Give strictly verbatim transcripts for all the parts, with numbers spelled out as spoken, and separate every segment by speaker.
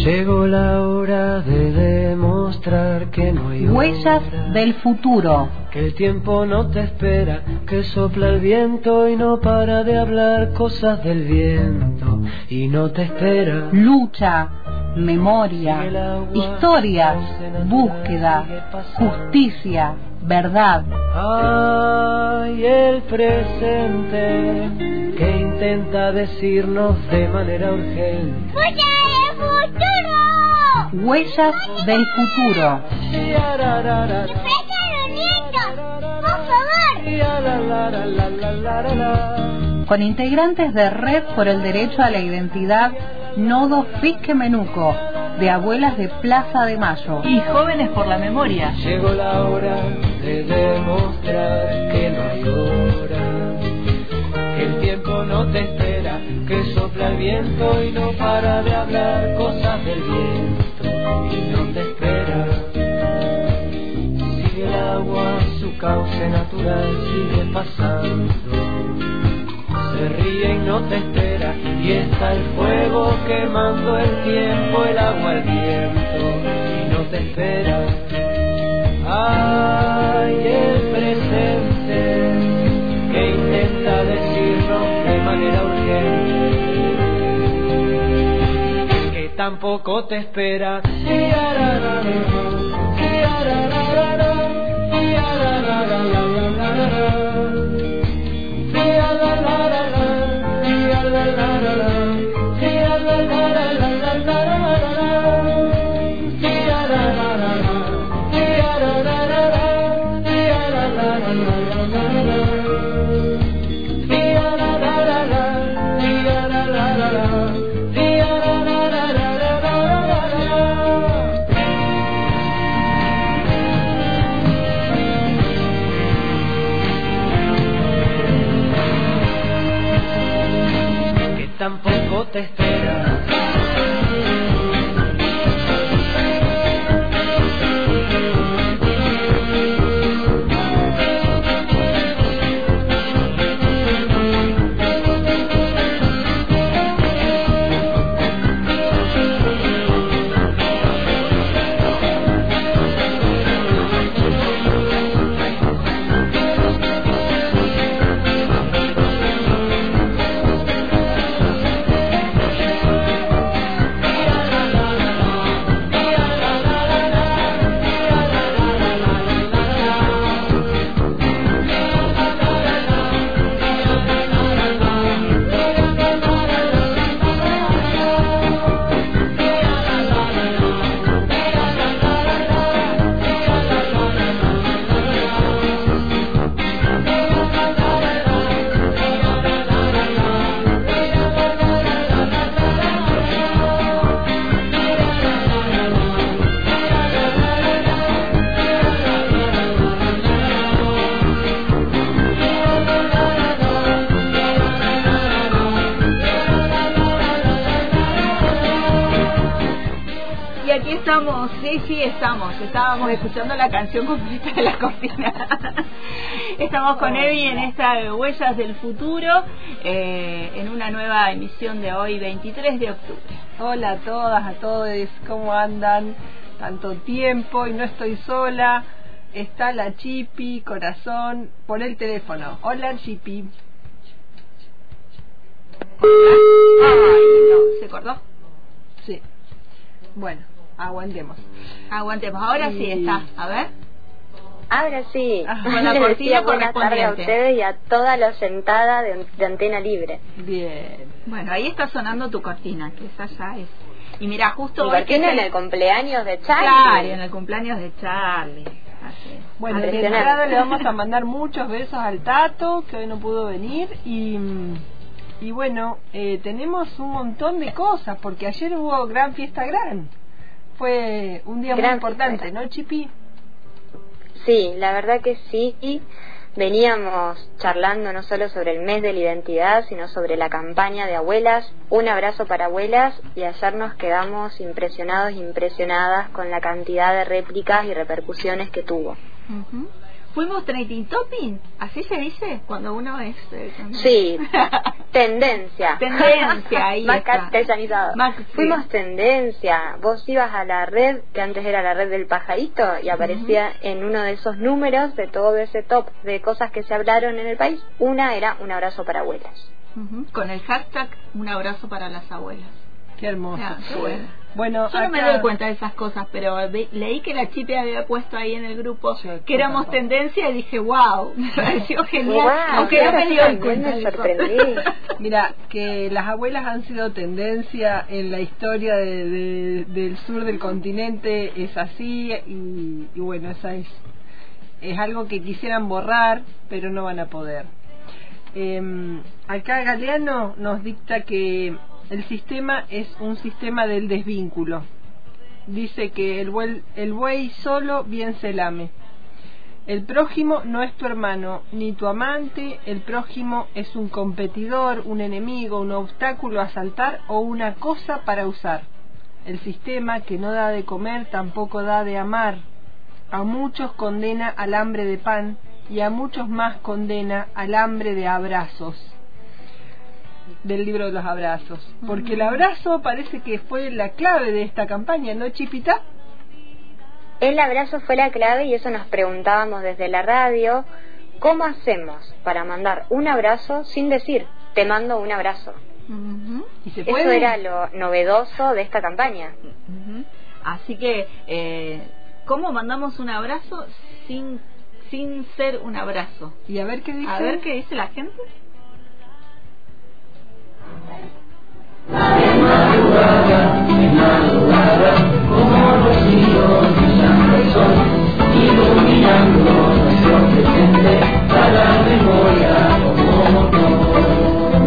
Speaker 1: Llegó la hora de demostrar que no hay
Speaker 2: Huellas
Speaker 1: hora,
Speaker 2: del futuro.
Speaker 1: que el tiempo no te espera, que sopla el viento y no para de hablar cosas del viento y no te espera.
Speaker 2: Lucha, memoria, historias, búsqueda, justicia, verdad.
Speaker 1: Ay, el presente que intenta decirnos de manera urgente.
Speaker 2: Huellas del futuro. Con integrantes de Red por el Derecho a la Identidad, Nodo Fisque Menuco, de Abuelas de Plaza de Mayo.
Speaker 3: Y Jóvenes por la Memoria.
Speaker 1: Llegó la hora de demostrar que no hay hora, que el tiempo no te espera, que sopla el viento y no para de hablar cosas del viento y no te espera. Sigue el agua, su cauce natural sigue pasando, se ríe y no te espera, y está el fuego quemando el tiempo, el agua, el viento y no te espera. Ay, el presente que intenta decirnos de manera urgente que tampoco te espera. Tampoco te espera.
Speaker 3: Estamos, sí, sí, estamos. Estábamos escuchando la canción completa de la cortina. Estamos con Evi en esta Huellas del Futuro, eh, en una nueva emisión de hoy, veintitrés de octubre.
Speaker 4: Hola a todas, a todos, ¿cómo andan? Tanto tiempo y no estoy sola. Está la Chipi, corazón, por el teléfono. Hola, Chipi.
Speaker 3: Ay, no, ¿se acordó?
Speaker 4: Sí. Bueno. Aguantemos.
Speaker 3: Aguantemos. Ahora y... sí está. A ver.
Speaker 5: Ahora sí.
Speaker 3: Ah, con la cortina
Speaker 5: buenas tardes a ustedes y a toda la sentada de, de Antena Libre.
Speaker 4: Bien.
Speaker 3: Bueno, ahí está sonando tu cortina, que esa ya es. Y mira, justo
Speaker 5: ¿Y por qué no en el cumpleaños de Charlie?
Speaker 3: Claro, en el cumpleaños de Charlie. Así es.
Speaker 4: Bueno, de entrada le vamos a mandar muchos besos al Tato, que hoy no pudo venir. Y, y bueno, eh, tenemos un montón de cosas, porque ayer hubo gran fiesta gran. Fue un día
Speaker 5: Gran
Speaker 4: muy importante,
Speaker 5: fiesta.
Speaker 4: ¿no, Chipi?
Speaker 5: Sí, la verdad que sí. Veníamos charlando no solo sobre el mes de la identidad, sino sobre la campaña de abuelas, un abrazo para abuelas, y ayer nos quedamos impresionados e impresionadas con la cantidad de réplicas y repercusiones que tuvo.
Speaker 3: Uh-huh. Fuimos trending topping, así se dice cuando uno es... Eh, cuando...
Speaker 5: Sí, tendencia.
Speaker 3: Tendencia, ahí
Speaker 5: Más
Speaker 3: está.
Speaker 5: castellanizado.
Speaker 3: Más, sí.
Speaker 5: Fuimos tendencia. Vos ibas a la red, que antes era la red del pajarito, y aparecía uh-huh. en uno de esos números de todo ese top de cosas que se hablaron en el país. Una era un abrazo para abuelas.
Speaker 3: Uh-huh. Con el hashtag un abrazo para las abuelas.
Speaker 4: Qué hermoso.
Speaker 3: Ah, qué bueno.
Speaker 4: Bueno,
Speaker 3: yo
Speaker 4: acá...
Speaker 3: no me doy cuenta de esas cosas, pero ve, leí que la Chipe había puesto ahí en el grupo sí, que éramos tampoco. Tendencia y dije, wow, me pareció genial, wow, aunque
Speaker 5: claro,
Speaker 3: no me dio cuenta.
Speaker 5: Me sorprendí.
Speaker 4: Mira, que las abuelas han sido tendencia en la historia de, de, del sur del continente, es así, y, y bueno, esa es, es algo que quisieran borrar, pero no van a poder. Eh, acá Galeano nos dicta que el sistema es un sistema del desvínculo. Dice que el buey, el buey solo bien se lame. El prójimo no es tu hermano ni tu amante. El prójimo es un competidor, un enemigo, un obstáculo a saltar o una cosa para usar. El sistema que no da de comer tampoco da de amar. A muchos condena al hambre de pan y a muchos más condena al hambre de abrazos. Del libro de los abrazos, porque el abrazo parece que fue la clave de esta campaña, ¿no, Chipita?
Speaker 5: El abrazo fue la clave y eso nos preguntábamos desde la radio, ¿cómo hacemos para mandar un abrazo sin decir te mando un abrazo?
Speaker 3: Uh-huh.
Speaker 4: ¿Y se
Speaker 5: eso
Speaker 4: puede?
Speaker 5: Era lo novedoso de esta campaña.
Speaker 3: Uh-huh. Así que eh, ¿cómo mandamos un abrazo sin sin ser un abrazo?
Speaker 4: Y a ver qué dice.
Speaker 3: A ver qué dice la gente.
Speaker 1: De madrugada, de madrugada, como rocío brillando el sol, iluminando nuestro presente, para memoria como motor.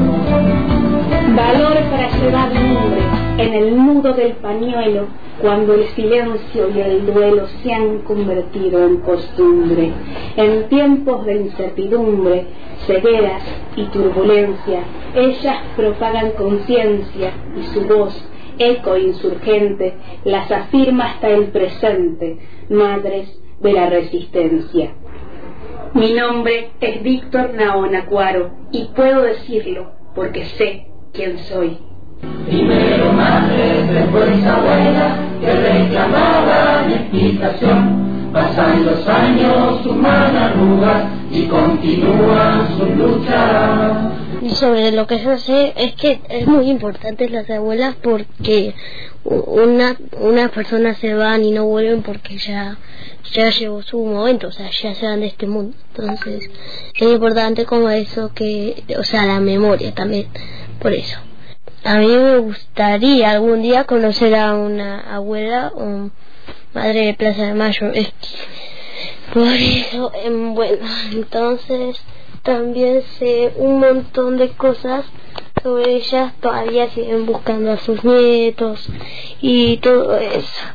Speaker 6: Valor para llevar nombre en el nudo del pañuelo, cuando el silencio y el duelo se han convertido en costumbre. En tiempos de incertidumbre, cegueras y turbulencia, ellas propagan conciencia y su voz, eco insurgente, las afirma hasta el presente, madres de la resistencia. Mi nombre es Víctor Naona Cuaro y puedo decirlo porque sé quién soy.
Speaker 1: Primero madre, después abuela, que reclamaban explicación. Pasan los años, suman arrugas y continúan su lucha.
Speaker 7: Y sobre lo que yo sé es que es muy importante las abuelas porque una una persona se van y no vuelven porque ya ya llegó su momento, o sea, ya se van de este mundo. Entonces es importante como eso, que, o sea, la memoria también, por eso. A mí me gustaría algún día conocer a una abuela o madre de Plaza de Mayo. Es que, por eso, eh, bueno, entonces también sé un montón de cosas sobre ellas. Todavía siguen buscando a sus nietos y todo eso.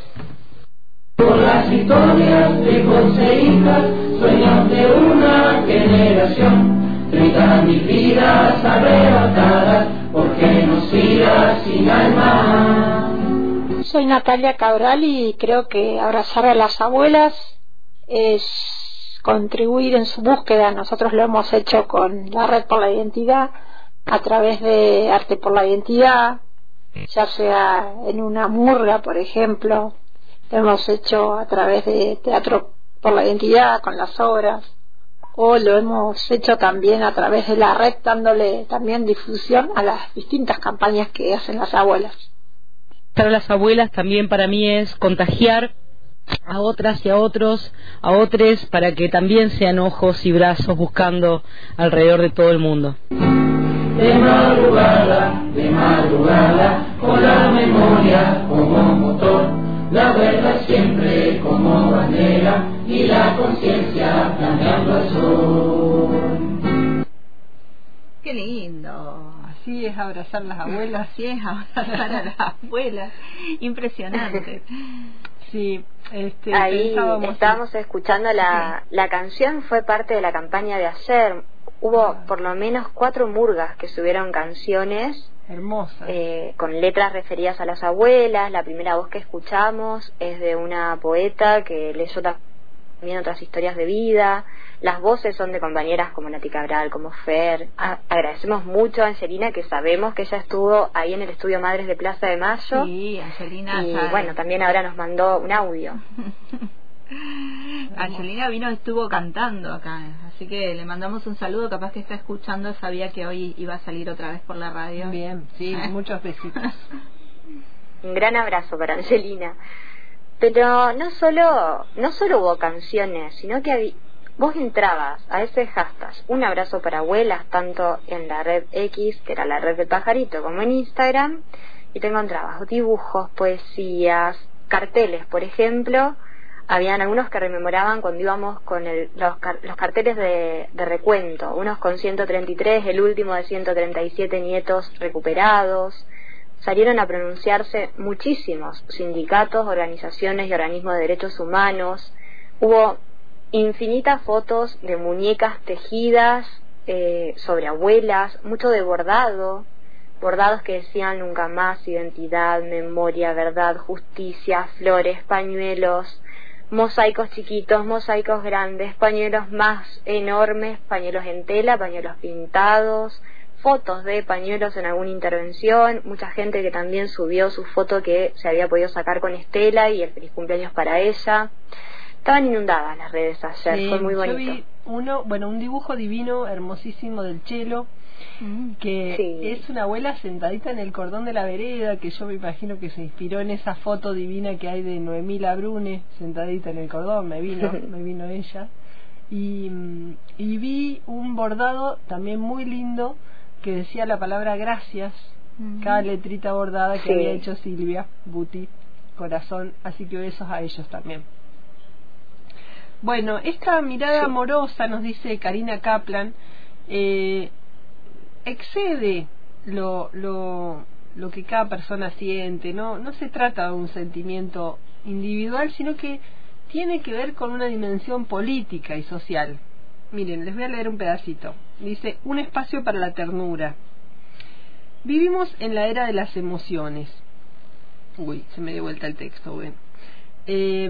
Speaker 1: Por las historias de hijos e hijas, sueños de una generación, gritan mis vidas arrebatadas, porque nos irá sin alma.
Speaker 8: Soy Natalia Cabral y creo que abrazar a las abuelas es contribuir en su búsqueda. Nosotros lo hemos hecho con la Red por la Identidad, a través de Arte por la Identidad, ya sea en una murga, por ejemplo. Lo hemos hecho a través de Teatro por la Identidad, con las obras, o lo hemos hecho también a través de la red, dándole también difusión a las distintas campañas que hacen las abuelas.
Speaker 9: Para las abuelas también para mí es contagiar a otras y a otros, a otros, para que también sean ojos y brazos buscando alrededor de todo el mundo.
Speaker 1: De madrugada, de madrugada, con la memoria como motor, la verdad siempre como bandera y la conciencia flameando al sol.
Speaker 3: ¡Qué lindo!
Speaker 4: Así es abrazar las abuelas.
Speaker 3: Así es abrazar a las abuelas. Impresionante.
Speaker 4: Sí, este,
Speaker 5: ahí
Speaker 4: pensábamos
Speaker 5: estábamos
Speaker 4: en...
Speaker 5: escuchando la, la canción, fue parte de la campaña de ayer. Hubo por lo menos cuatro murgas que subieron canciones
Speaker 4: hermosas,
Speaker 5: eh, con letras referidas a las abuelas. La primera voz que escuchamos es de una poeta que leyó también otras historias de vida. Las voces son de compañeras como Nati Cabral, como Fer. A- agradecemos mucho a Angelina, que sabemos que ella estuvo ahí en el estudio Madres de Plaza de Mayo.
Speaker 3: Sí, Angelina.
Speaker 5: Y
Speaker 3: ya...
Speaker 5: bueno, también ahora nos mandó un audio.
Speaker 3: Angelina vino, estuvo cantando acá, así que le mandamos un saludo, capaz que está escuchando, sabía que hoy iba a salir otra vez por la radio.
Speaker 4: Bien, sí, muchos besitos.
Speaker 5: Un gran abrazo para Angelina. Pero no solo, no solo hubo canciones, sino que habí- vos entrabas a ese hashtag, un abrazo para abuelas, tanto en la red X, que era la red del pajarito, como en Instagram, y te encontrabas dibujos, poesías, carteles, por ejemplo. Habían algunos que rememoraban cuando íbamos con el, los, car- los carteles de, de recuento, unos con ciento treinta y tres, el último de ciento treinta y siete nietos recuperados. Salieron a pronunciarse muchísimos sindicatos, organizaciones y organismos de derechos humanos. Hubo infinitas fotos de muñecas tejidas eh, sobre abuelas, mucho de bordado, bordados que decían nunca más, identidad, memoria, verdad, justicia, flores, pañuelos, mosaicos chiquitos, mosaicos grandes, pañuelos más enormes, pañuelos en tela, pañuelos pintados, fotos de pañuelos en alguna intervención, mucha gente que también subió su foto que se había podido sacar con Estela y el feliz cumpleaños para ella. Estaban inundadas las redes ayer,
Speaker 4: Sí,
Speaker 5: fue muy bonito.
Speaker 4: yo vi uno, bueno, un dibujo divino, hermosísimo del Chelo, que
Speaker 5: Sí.
Speaker 4: es una abuela sentadita en el cordón de la vereda, que yo me imagino que se inspiró en esa foto divina que hay de Noemí Labrune, sentadita en el cordón, me vino, me vino ella. Y, mm, y vi un bordado también muy lindo que decía la palabra gracias, cada letrita bordada que
Speaker 5: Sí.
Speaker 4: había hecho Silvia Buti, corazón, así que besos a ellos también. Bueno, esta mirada
Speaker 5: Sí.
Speaker 4: amorosa, nos dice Karina Kaplan, eh, excede lo, lo, lo que cada persona siente, no, no se trata de un sentimiento individual, sino que tiene que ver con una dimensión política y social. Miren, les voy a leer un pedacito. Dice, un espacio para la ternura. Vivimos en la era de las emociones. Uy, se me dio vuelta el texto, bueno. Eh,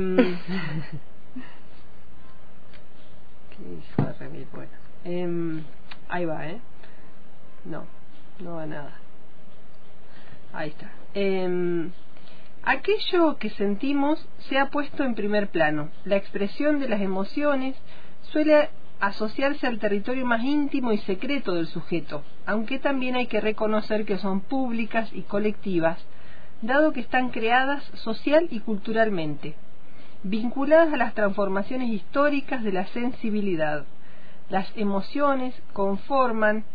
Speaker 4: ¿Qué hijo de remil? Bueno, eh, ahí va, ¿eh? No, no va nada. Ahí está. Eh, aquello que sentimos se ha puesto en primer plano. La expresión de las emociones suele asociarse al territorio más íntimo y secreto del sujeto, aunque también hay que reconocer que son públicas y colectivas, dado que están creadas social y culturalmente, vinculadas a las transformaciones históricas de la sensibilidad. Las emociones conforman,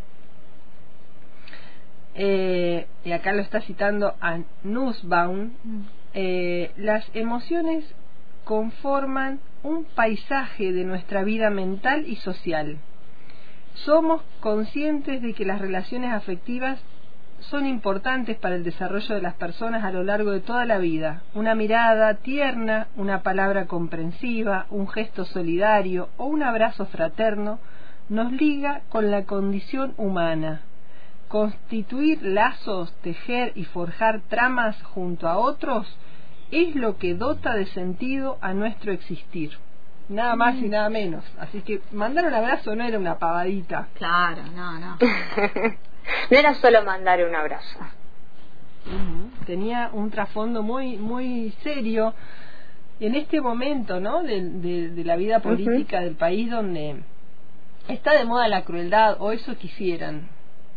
Speaker 4: eh, y acá lo está citando a Nussbaum, eh, las emociones conforman un paisaje de nuestra vida mental y social. Somos conscientes de que las relaciones afectivas son importantes para el desarrollo de las personas a lo largo de toda la vida. Una mirada tierna, una palabra comprensiva, un gesto solidario o un abrazo fraterno nos liga con la condición humana. Constituir lazos, tejer y forjar tramas junto a otros es lo que dota de sentido a nuestro existir. Nada más y nada menos. Así que mandar un abrazo no era una pavadita.
Speaker 3: Claro, no, no.
Speaker 5: No era solo mandar un abrazo.
Speaker 4: Uh-huh. Tenía un trasfondo muy muy serio en este momento, ¿no? De, de, de la vida política uh-huh. del país, donde está de moda la crueldad, o eso quisieran.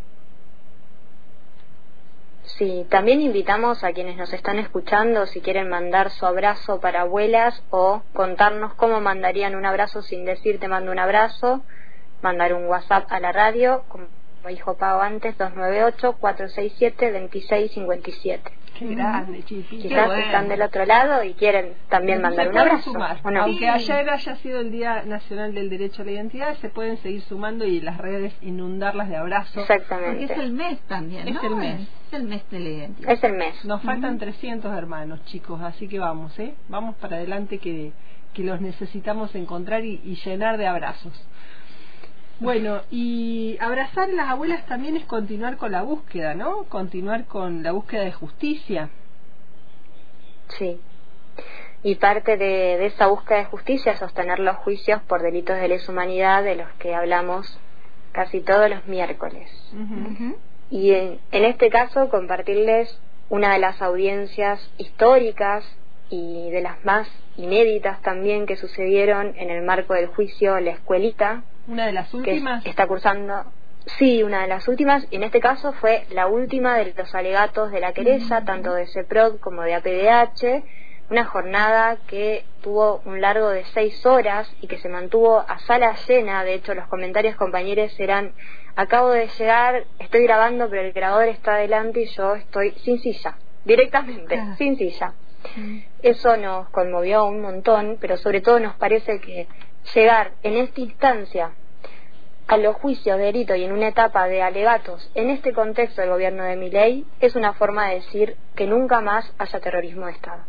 Speaker 5: Sí, también invitamos a quienes nos están escuchando, si quieren mandar su abrazo para abuelas o contarnos cómo mandarían un abrazo sin decir te mando un abrazo, mandar un WhatsApp a la radio, como dijo Pau antes, dos nueve ocho, cuatro seis siete, dos seis cinco siete.
Speaker 4: Qué grande, Chipi.
Speaker 5: Quizás
Speaker 4: bueno.
Speaker 5: están del otro lado y quieren también
Speaker 4: se
Speaker 5: mandar un abrazo.
Speaker 4: Sumar.
Speaker 5: ¿O no?
Speaker 4: Aunque
Speaker 5: Sí.
Speaker 4: ayer haya sido el Día Nacional del Derecho a la Identidad, se pueden seguir sumando y las redes inundarlas de abrazos.
Speaker 5: Exactamente.
Speaker 3: Porque es el mes también, ¿no?
Speaker 4: Es el mes.
Speaker 3: Es el mes de la identidad.
Speaker 5: Es el mes.
Speaker 4: Nos faltan
Speaker 3: uh-huh.
Speaker 4: trescientos hermanos, chicos, así que vamos, ¿eh? Vamos para adelante que, que los necesitamos encontrar y, y llenar de abrazos. Bueno, y abrazar a las abuelas también es continuar con la búsqueda, ¿no? Continuar con la búsqueda de justicia.
Speaker 5: Sí. y parte de, de esa búsqueda de justicia es sostener los juicios por delitos de lesa humanidad de los que hablamos casi todos los miércoles. Uh-huh. Y en, en este caso compartirles una de las audiencias históricas y de las más inéditas también que sucedieron en el marco del juicio La Escuelita.
Speaker 4: ¿Una de las últimas?
Speaker 5: Que está cursando, sí, una de las últimas, y en este caso fue la última de los alegatos de la querella, uh-huh. tanto de CEPROD como de A P D H, una jornada que tuvo un largo de seis horas y que se mantuvo a sala llena. De hecho, los comentarios, compañeros, eran: acabo de llegar, estoy grabando, pero el grabador está adelante y yo estoy sin silla, directamente, ah. sin silla. Sí. Eso nos conmovió un montón, pero sobre todo nos parece que llegar en esta instancia a los juicios de delito y en una etapa de alegatos en este contexto del gobierno de Milei es una forma de decir que nunca más haya terrorismo de Estado.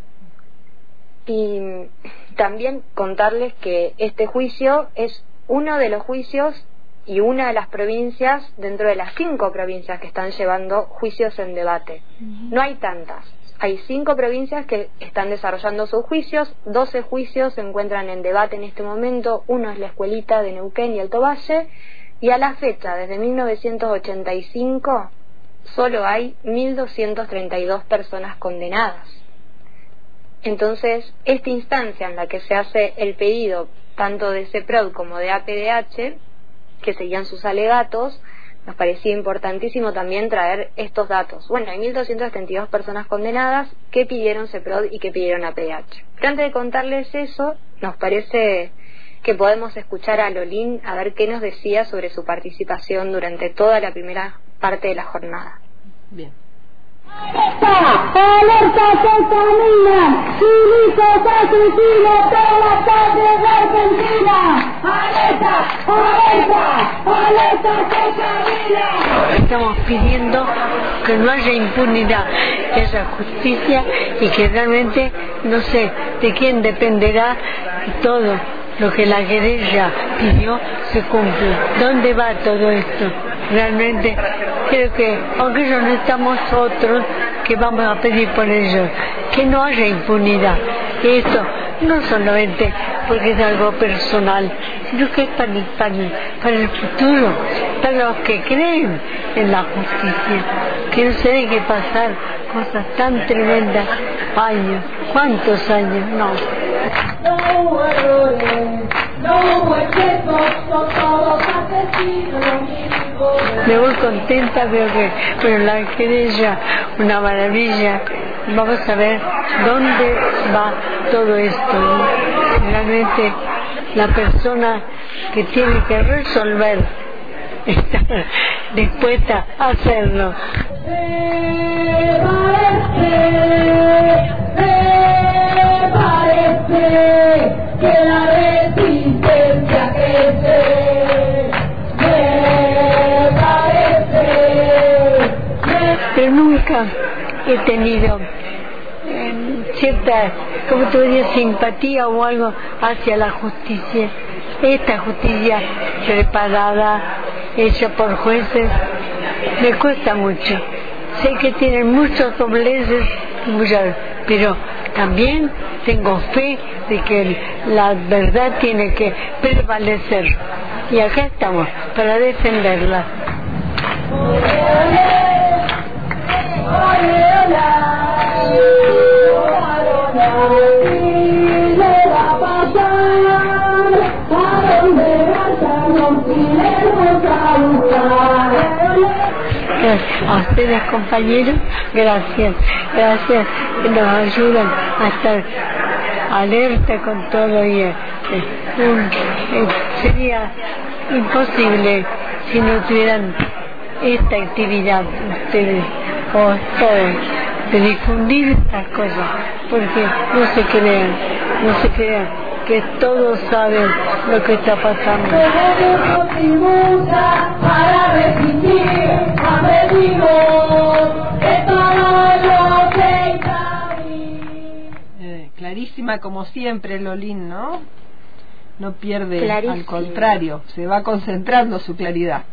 Speaker 5: Y también contarles que este juicio es uno de los juicios y una de las provincias dentro de las cinco provincias que están llevando juicios en debate. Uh-huh. No hay tantas. Hay cinco provincias que están desarrollando sus juicios, doce juicios se encuentran en debate en este momento, uno es La Escuelita de Neuquén y Alto Valle, y a la fecha, desde mil novecientos ochenta y cinco, solo hay mil doscientas treinta y dos personas condenadas. Entonces, esta instancia en la que se hace el pedido tanto de CEPROD como de A P D H, que seguían sus alegatos, nos parecía importantísimo también traer estos datos. Bueno, hay mil doscientas treinta y dos personas condenadas que pidieron CEPROD y que pidieron A P D H. Pero antes de contarles eso, nos parece que podemos escuchar a Lolín a ver qué nos decía sobre su participación durante toda la primera parte de la jornada.
Speaker 4: Bien.
Speaker 10: ¡Alerta! ¡Alerta que caminan! ¡Chilitos asesinos de la calle de Argentina! ¡Alerta! ¡Alerta! ¡Alerta que caminan!
Speaker 11: Estamos pidiendo que no haya impunidad, que haya justicia y que realmente no sé de quién dependerá todo lo que la querella pidió se cumple. ¿Dónde va todo esto? Realmente creo que, aunque ellos no estamos otros, que vamos a pedir por ellos, que no haya impunidad. Y esto no solamente porque es algo personal, sino que es para el, para el, para el futuro, para los que creen en la justicia, que no se deje pasar cosas tan tremendas. Años, ¿cuántos años? No.
Speaker 10: No errores, no excesos, son todos asesinos.
Speaker 11: Me voy contenta, veo que bueno, la querella, una maravilla. Vamos a ver dónde va todo esto, ¿no? Realmente la persona que tiene que resolver está dispuesta a hacerlo.
Speaker 10: Me parece, me parece que la resistencia crece.
Speaker 11: Pero nunca he tenido eh, cierta, como tú dirías, simpatía o algo hacia la justicia. Esta justicia preparada, hecha por jueces, me cuesta mucho. Sé que tienen muchos dobleces, muchas, pero también tengo fe de que la verdad tiene que prevalecer. Y acá estamos, para defenderla. A ustedes, compañeros, gracias, gracias, que nos ayudan a estar alerta con todo y eh, un, eh, sería imposible si no tuvieran esta actividad ustedes o todos de difundir estas cosas, porque no se crean, no se crean que todos saben lo que está pasando.
Speaker 10: Para resistir a
Speaker 4: eh, clarísima como siempre Lolín, ¿no? No pierde,
Speaker 5: Clarísima.
Speaker 4: Al contrario, se va concentrando su claridad.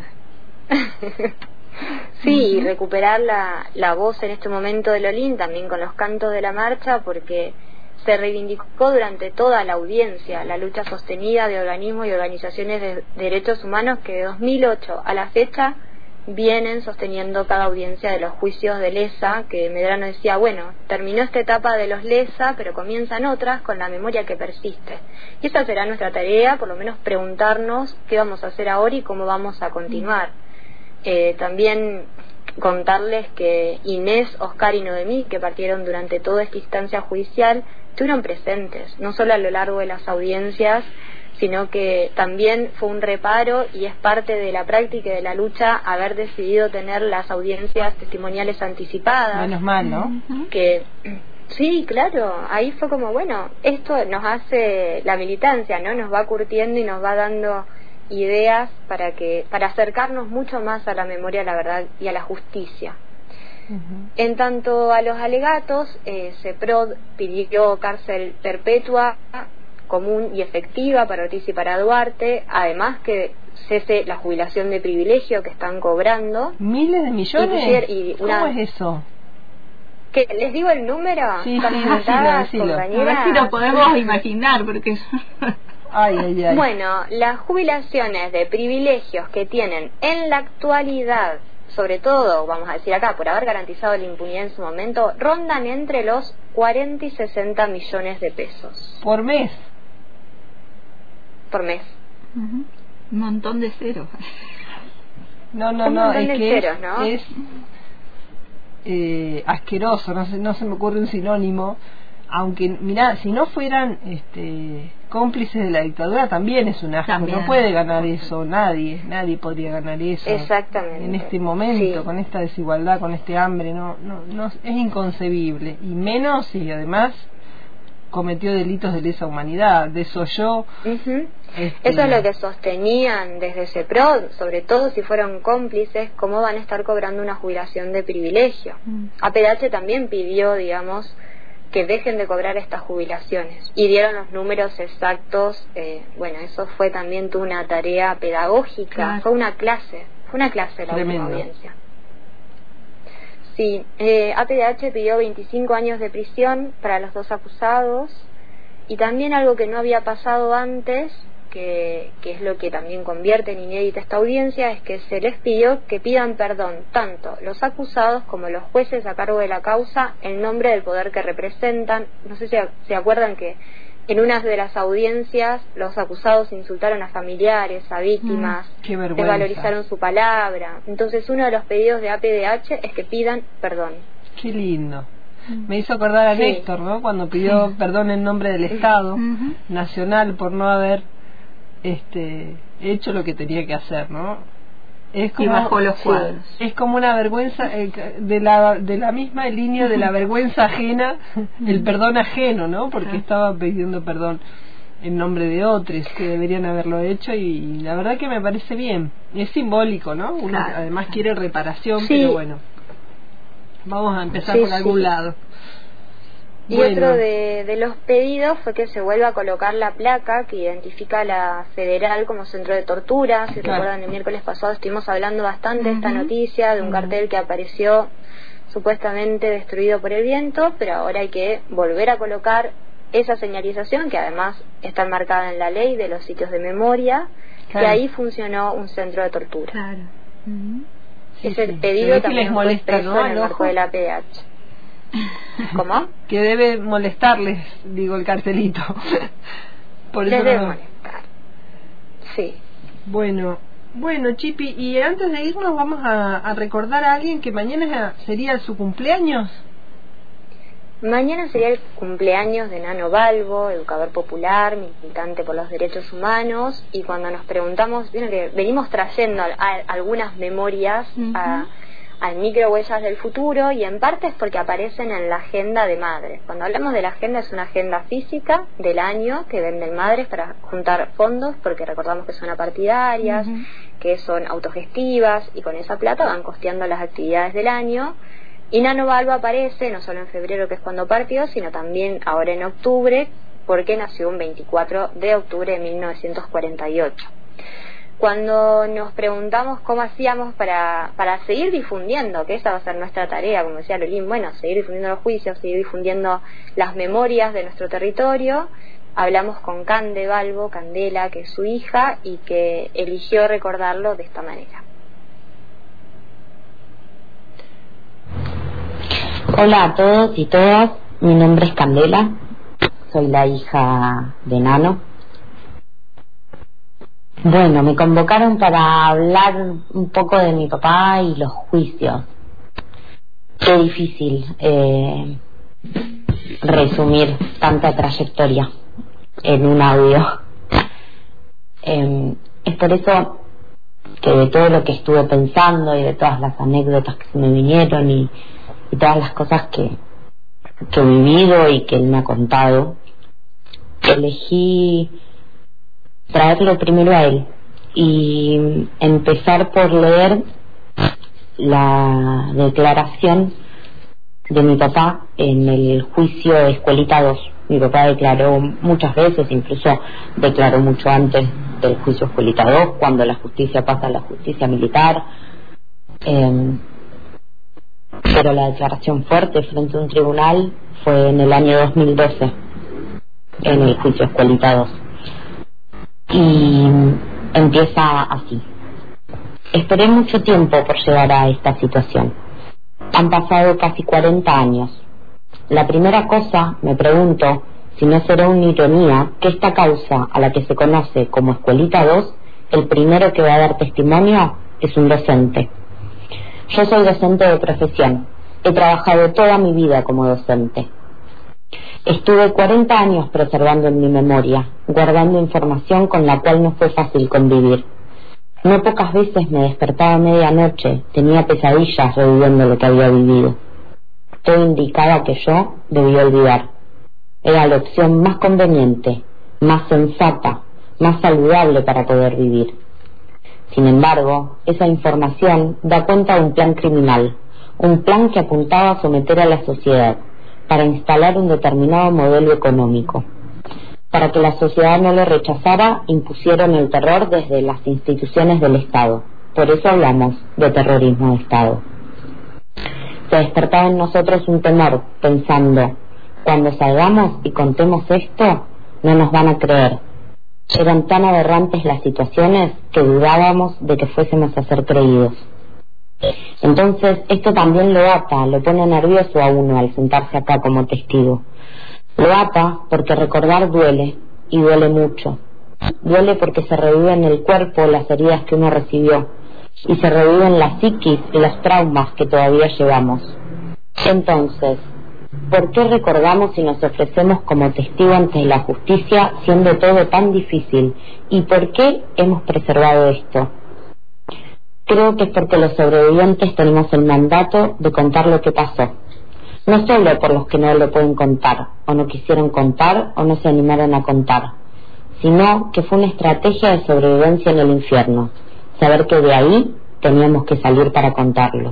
Speaker 5: Sí, y recuperar la, la voz en este momento de Lolín también con los cantos de la marcha, porque se reivindicó durante toda la audiencia la lucha sostenida de organismos y organizaciones de derechos humanos que de dos mil ocho a la fecha vienen sosteniendo cada audiencia de los juicios de lesa, que Medrano decía, bueno, terminó esta etapa de los lesa, pero comienzan otras con la memoria que persiste. Y esa será nuestra tarea, por lo menos preguntarnos qué vamos a hacer ahora y cómo vamos a continuar. Eh, también contarles que Inés, Oscar y Noemí, que partieron durante toda esta instancia judicial, estuvieron presentes, no solo a lo largo de las audiencias, sino que también fue un reparo y es parte de la práctica y de la lucha haber decidido tener las audiencias testimoniales anticipadas.
Speaker 4: Menos mal, ¿no?
Speaker 5: Que sí, claro, ahí fue como, bueno, esto nos hace la militancia, ¿no? Nos va curtiendo y nos va dando ideas para que para acercarnos mucho más a la memoria, a la verdad y a la justicia. Uh-huh. En tanto a los alegatos, eh, CEPROD pidió cárcel perpetua común y efectiva para Ortiz y para Duarte, además que cese la jubilación de privilegio que están cobrando.
Speaker 4: ¿Miles de millones?
Speaker 5: Y una...
Speaker 4: ¿Cómo es eso?
Speaker 5: ¿Que ¿Les digo el número?
Speaker 4: Sí, sí, decilo, decilo.
Speaker 3: A ver si lo podemos imaginar, porque...
Speaker 4: Ay, ay, ay.
Speaker 5: Bueno, las jubilaciones de privilegios que tienen en la actualidad, sobre todo, vamos a decir acá, por haber garantizado la impunidad en su momento, rondan entre los cuarenta y sesenta millones de pesos.
Speaker 4: ¿Por mes?
Speaker 5: Por mes.
Speaker 3: Uh-huh. Un montón de ceros.
Speaker 4: No, no, no, es que
Speaker 5: ceros, ¿no?
Speaker 4: es eh, asqueroso, no se, no se me ocurre un sinónimo. Aunque, mirá, si no fueran este, cómplices de la dictadura, también es un asco. También. No puede ganar eso, nadie, nadie podría ganar eso.
Speaker 5: Exactamente.
Speaker 4: En este momento,
Speaker 5: sí.
Speaker 4: Con esta desigualdad, con este hambre, no, no, no, es inconcebible. Y menos si además cometió delitos de lesa humanidad, desoyó.
Speaker 5: Uh-huh.
Speaker 4: Este...
Speaker 5: Eso es lo que sostenían desde CEPROD, sobre todo si fueron cómplices, cómo van a estar cobrando una jubilación de privilegio. Uh-huh. A P D H también pidió, digamos, que dejen de cobrar estas jubilaciones y dieron los números exactos. Eh, bueno, eso fue también toda una tarea pedagógica, claro. Fue una clase, fue una clase la
Speaker 4: Tremendo.
Speaker 5: Última audiencia. Sí, eh, A P D H pidió veinticinco años de prisión para los dos acusados y también algo que no había pasado antes, que, que es lo que también convierte en inédita esta audiencia, es que se les pidió que pidan perdón tanto los acusados como los jueces a cargo de la causa en nombre del poder que representan. No sé si se acuerdan que en una de las audiencias los acusados insultaron a familiares, a víctimas,
Speaker 4: mm,
Speaker 5: desvalorizaron su palabra. Entonces uno de los pedidos de A P D H es que pidan perdón.
Speaker 4: Qué lindo. Me hizo acordar a sí. Néstor, ¿no? Cuando pidió sí. perdón en nombre del Estado uh-huh. Nacional por no haber este hecho lo que tenía que hacer, ¿no? Es como,
Speaker 3: y bajo los cuadros.
Speaker 4: Sí, es como una vergüenza eh, de la de la misma línea de la vergüenza ajena, el perdón ajeno, ¿no? Porque uh-huh. estaba pidiendo perdón en nombre de otros que deberían haberlo hecho y la verdad que me parece bien. Es simbólico, ¿no? Uno claro. además quiere reparación, sí. pero bueno. Vamos a empezar
Speaker 5: sí,
Speaker 4: por algún
Speaker 5: sí.
Speaker 4: lado.
Speaker 5: Y
Speaker 4: bueno.
Speaker 5: otro de, de los pedidos fue que se vuelva a colocar la placa que identifica a la Federal como centro de tortura. Si
Speaker 4: claro.
Speaker 5: recuerdan, el miércoles pasado estuvimos hablando bastante de uh-huh. esta noticia, de un uh-huh. cartel que apareció supuestamente destruido por el viento, pero ahora hay que volver a colocar esa señalización que además está enmarcada en la ley de los sitios de memoria, claro. que ahí funcionó un centro de tortura.
Speaker 3: Claro. Uh-huh.
Speaker 5: Sí, Ese sí. pedido también fue expreso
Speaker 4: ¿no?
Speaker 5: en el marco de la A P D H. ¿Cómo?
Speaker 4: Que debe molestarles, digo, el cartelito. Por eso
Speaker 5: Les debe
Speaker 4: no...
Speaker 5: molestar. Sí.
Speaker 4: Bueno, bueno, Chipi, y antes de irnos vamos a, a recordar a alguien que mañana sería su cumpleaños.
Speaker 5: Mañana sería el cumpleaños de Nano Balbo, educador popular, militante por los derechos humanos, y cuando nos preguntamos, vieron que venimos trayendo a, a, algunas memorias uh-huh. a, al micro Huellas del Futuro, y en parte es porque aparecen en la agenda de madres. Cuando hablamos de la agenda, es una agenda física del año que venden madres para juntar fondos, porque recordamos que son apartidarias, uh-huh. que son autogestivas, y con esa plata van costeando las actividades del año. Y Nano Balbo aparece no solo en febrero, que es cuando partió, sino también ahora en octubre, porque nació un veinticuatro de octubre de mil novecientos cuarenta y ocho. cuando nos preguntamos cómo hacíamos para, para seguir difundiendo, que esa va a ser nuestra tarea, como decía Lolín, bueno, seguir difundiendo los juicios, seguir difundiendo las memorias de nuestro territorio, hablamos con Cande Balbo, Candela, que es su hija, y que eligió recordarlo de esta manera.
Speaker 12: Hola a todos y todas, mi nombre es Candela, soy la hija de Nano. Bueno, me convocaron para hablar un poco de mi papá y los juicios. Qué difícil eh, resumir tanta trayectoria en un audio. Eh, es por eso que de todo lo que estuve pensando y de todas las anécdotas que se me vinieron y, y todas las cosas que, que he vivido y que él me ha contado, elegí traerlo primero a él y empezar por leer la declaración de mi papá en el juicio Escuelita dos. Mi papá declaró muchas veces, incluso declaró mucho antes del juicio Escuelita dos, cuando la justicia pasa a la justicia militar, eh, pero la declaración fuerte frente a un tribunal fue en el año dos mil doce, en el juicio Escuelita dos. Y empieza así: esperé mucho tiempo por llegar a esta situación. Han pasado casi cuarenta años. La primera cosa, me pregunto, si no será una ironía, que esta causa a la que se conoce como Escuelita dos, el primero que va a dar testimonio es un docente. Yo soy docente de profesión. He trabajado toda mi vida como docente. Estuve cuarenta años preservando en mi memoria, guardando información con la cual no fue fácil convivir. No pocas veces me despertaba a medianoche, tenía pesadillas reviviendo lo que había vivido. Todo indicaba que yo debía olvidar. Era la opción más conveniente, más sensata, más saludable para poder vivir. Sin embargo, esa información da cuenta de un plan criminal, un plan que apuntaba a someter a la sociedad, para instalar un determinado modelo económico. Para que la sociedad no lo rechazara, impusieron el terror desde las instituciones del Estado. Por eso hablamos de terrorismo de Estado. Se despertaba en nosotros un temor, pensando, cuando salgamos y contemos esto, no nos van a creer. Eran tan aberrantes las situaciones que dudábamos de que fuésemos a ser creídos. Entonces esto también lo ata, lo pone nervioso a uno al sentarse acá como testigo. Lo ata porque recordar duele, y duele mucho. Duele porque se revive en el cuerpo las heridas que uno recibió, y se reviven la psiquis y los traumas que todavía llevamos. Entonces, ¿por qué recordamos y nos ofrecemos como testigo ante la justicia siendo todo tan difícil? ¿Y por qué hemos preservado esto? Creo que es porque los sobrevivientes tenemos el mandato de contar lo que pasó. No solo por los que no lo pueden contar, o no quisieron contar, o no se animaron a contar, sino que fue una estrategia de sobrevivencia en el infierno, saber que de ahí teníamos que salir para contarlo.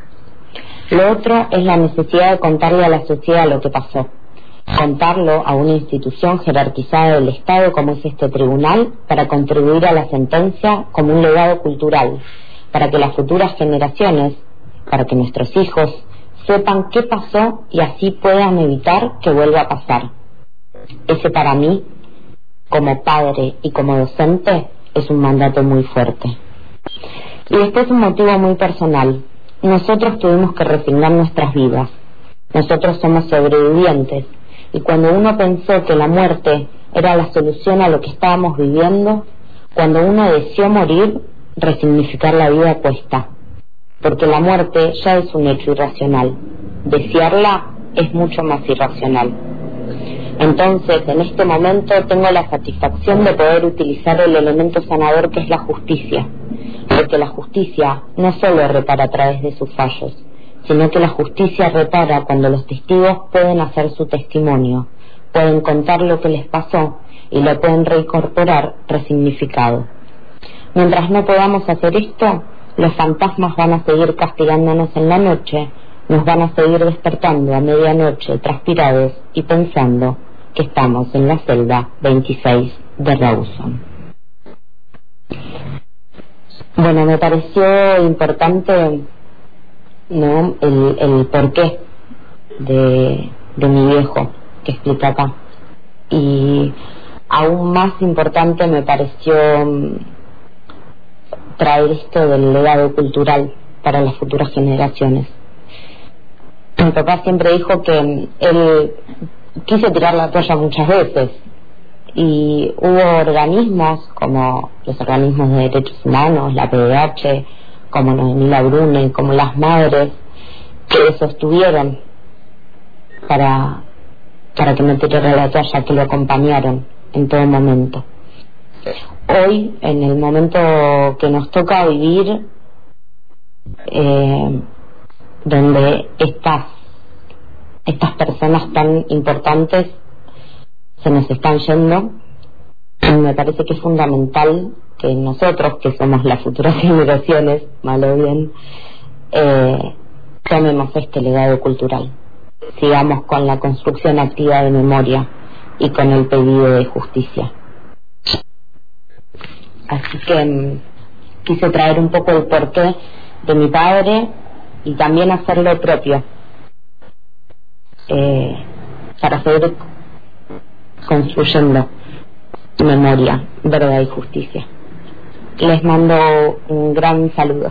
Speaker 12: Lo otro es la necesidad de contarle a la sociedad lo que pasó, contarlo a una institución jerarquizada del Estado como es este tribunal, para contribuir a la sentencia como un legado cultural, para que las futuras generaciones, para que nuestros hijos sepan qué pasó y así puedan evitar que vuelva a pasar. Ese para mí, como padre y como docente, es un mandato muy fuerte. Y después un motivo muy personal. Nosotros tuvimos que resignar nuestras vidas. Nosotros somos sobrevivientes. Y cuando uno pensó que la muerte era la solución a lo que estábamos viviendo, cuando uno deseó morir, resignificar la vida cuesta, porque la muerte ya es un hecho irracional. Desearla es mucho más irracional. Entonces, en este momento tengo la satisfacción de poder utilizar el elemento sanador que es la justicia, porque la justicia no solo repara a través de sus fallos, sino que la justicia repara cuando los testigos pueden hacer su testimonio, pueden contar lo que les pasó y lo pueden reincorporar resignificado. Mientras no podamos hacer esto, los fantasmas van a seguir castigándonos en la noche, nos van a seguir despertando a medianoche transpirados y pensando que estamos en la celda veintiséis de Rawson. Bueno, me pareció importante, ¿no?, el, el porqué de, de mi viejo que explica acá. Y aún más importante me pareció traer esto del legado cultural para las futuras generaciones. Mi papá siempre dijo que él quiso tirar la toalla muchas veces, y hubo organismos como los organismos de derechos humanos, la P D H, como Noemí Labrune, como las madres, que lo sostuvieron para, para que no tirara la toalla, que lo acompañaron en todo momento. Hoy, en el momento que nos toca vivir, eh, donde estas estas personas tan importantes se nos están yendo, me parece que es fundamental que nosotros, que somos las futuras generaciones, mal o bien, eh, tomemos este legado cultural, sigamos con la construcción activa de memoria y con el pedido de justicia. Así que um, quise traer un poco el porqué de mi padre y también hacer lo propio, eh, para seguir construyendo memoria, verdad y justicia. Les mando un gran saludo.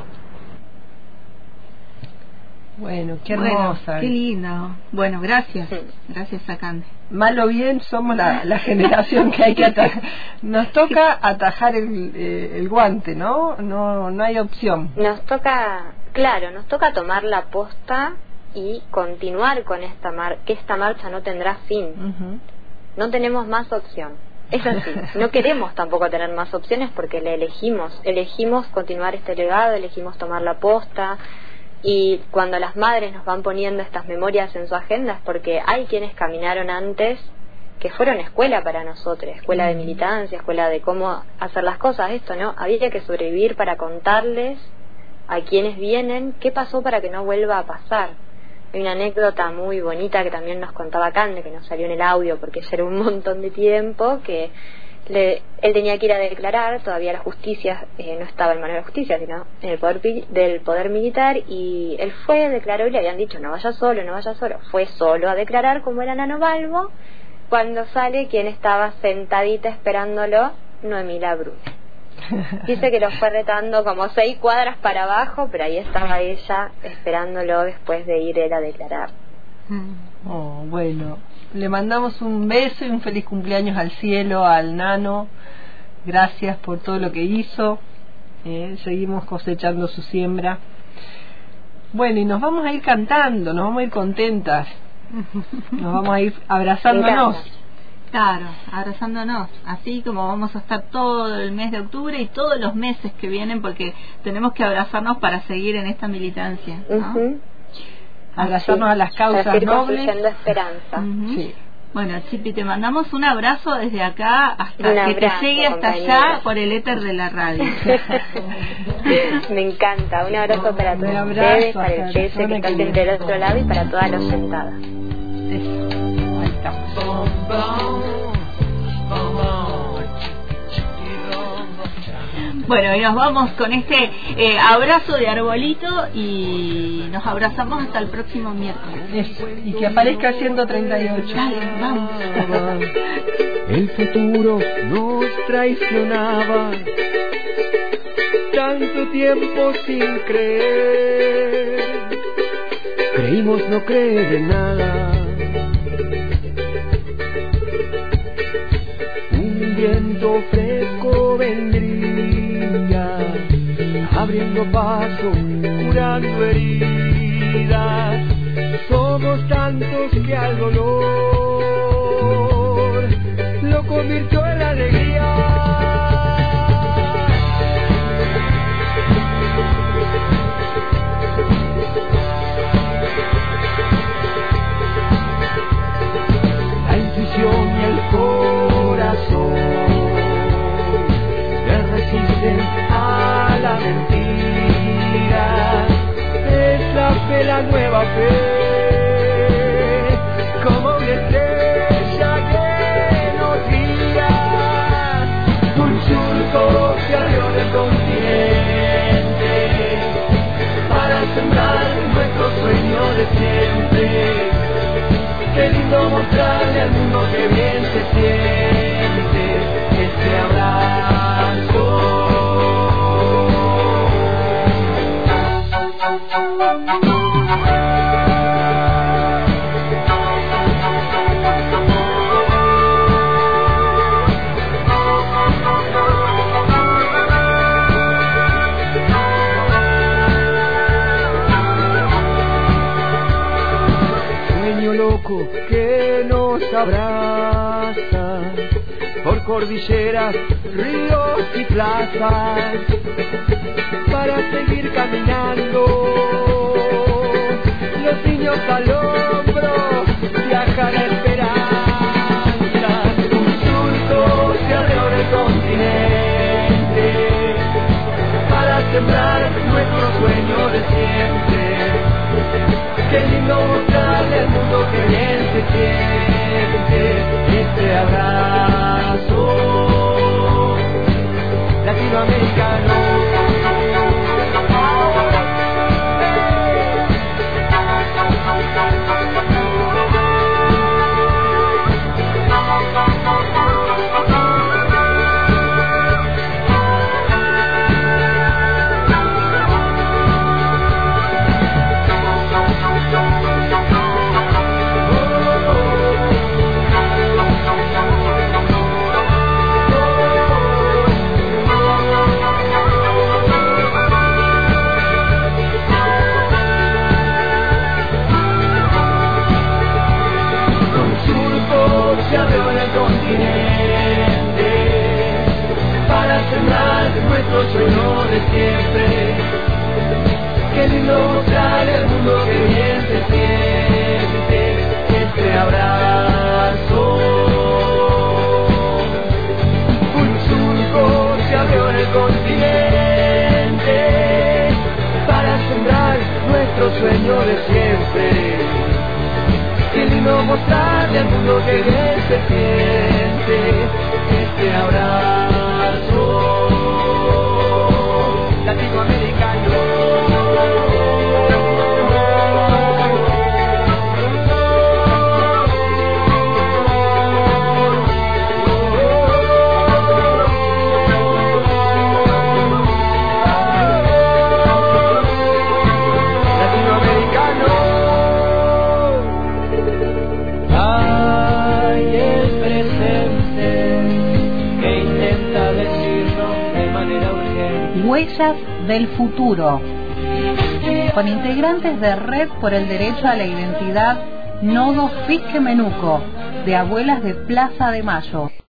Speaker 4: Bueno, qué
Speaker 3: Bueno,
Speaker 4: hermosa.
Speaker 3: qué lindo. Bueno, gracias. Gracias a Cande.
Speaker 4: Mal o bien somos la, la generación que hay que atajar. Nos toca atajar el, eh, el guante, ¿no? No no hay opción.
Speaker 5: Nos toca, claro, nos toca tomar la posta y continuar con esta mar que esta marcha no tendrá fin.
Speaker 4: Uh-huh.
Speaker 5: No tenemos más opción. Es así. No queremos tampoco tener más opciones porque le elegimos. Elegimos continuar este legado, elegimos tomar la posta. Y cuando las madres nos van poniendo estas memorias en su agenda es porque hay quienes caminaron antes que fueron escuela para nosotros, escuela de militancia, escuela de cómo hacer las cosas, esto, ¿no? Había que sobrevivir para contarles a quienes vienen qué pasó para que no vuelva a pasar. Hay una anécdota muy bonita que también nos contaba Cande, que nos salió en el audio porque ya era un montón de tiempo, que le, él tenía que ir a declarar, todavía la justicia eh, no estaba en manos de la justicia, sino en el poder del poder militar, y él fue, declaró y le habían dicho no vaya solo, no vaya solo. Fue solo a declarar como era Nano Balbo. Cuando sale, quien estaba sentadita esperándolo, Noemí Labrune. Dice que lo fue retando como seis cuadras para abajo, pero ahí estaba ella esperándolo después de ir él a declarar.
Speaker 4: Oh, bueno, le mandamos un beso y un feliz cumpleaños al cielo, al Nano. Gracias por todo lo que hizo. Eh, seguimos cosechando su siembra. Bueno, y nos vamos a ir cantando, nos vamos a ir contentas. Nos vamos a ir abrazándonos.
Speaker 3: Claro, abrazándonos, así como vamos a estar todo el mes de octubre y todos los meses que vienen, porque tenemos que abrazarnos para seguir en esta militancia, ¿no?
Speaker 5: Uh-huh.
Speaker 4: Abrazarnos
Speaker 5: sí,
Speaker 4: a las causas
Speaker 5: para seguir
Speaker 4: nobles.
Speaker 5: construyendo esperanza.
Speaker 3: Uh-huh.
Speaker 4: Sí.
Speaker 3: Bueno, Chipi, te mandamos un abrazo desde acá hasta
Speaker 5: Un
Speaker 3: que
Speaker 5: abrazo,
Speaker 3: te llegue hasta
Speaker 5: compañera.
Speaker 3: allá por el éter de la radio.
Speaker 5: Me encanta, un abrazo para todos
Speaker 4: abrazo
Speaker 5: ustedes, para el
Speaker 4: hasta
Speaker 5: Chese que
Speaker 4: la
Speaker 5: está
Speaker 4: que
Speaker 5: del otro lado y para todas las sentadas.
Speaker 4: Eso, ahí estamos.
Speaker 3: Bueno, y nos vamos con este eh, abrazo de arbolito y nos abrazamos hasta el próximo miércoles.
Speaker 4: Eso, y que aparezca ciento treinta y ocho.
Speaker 3: Dale, vamos.
Speaker 1: El futuro nos traicionaba, tanto tiempo sin creer, creímos no creer en nada. Un viento fresco vendría, abriendo paso, curando heridas. Somos tantos que al dolor lo convirtió en alegría. La intuición y el corazón que resisten a la mentira. Es la fe, la nueva fe, como una estrella que nos guía. lindo mostrarle al mundo que bien se siente este abrazo. Loco que nos abraza por cordilleras, ríos y plazas para seguir caminando. Los niños al hombro viajan a esperanza. Un surco se abrió en el continente para sembrar nuestro sueño de siempre. Qué lindo mostrarle al mundo que bien se siente este abrazo latinoamericano. Se abrió en el continente para sembrar nuestro sueño de siempre. Qué lindo mostrarle al mundo que bien se siente este abrazo. Un surco se abrió en el continente para sembrar nuestro sueño de siempre. Qué lindo mostrarle al mundo que bien se siente este abrazo latinoamericano.
Speaker 2: Huellas del Futuro, con integrantes de Red por el Derecho a la Identidad Nodo Fisque Menuco, de Abuelas de Plaza de Mayo.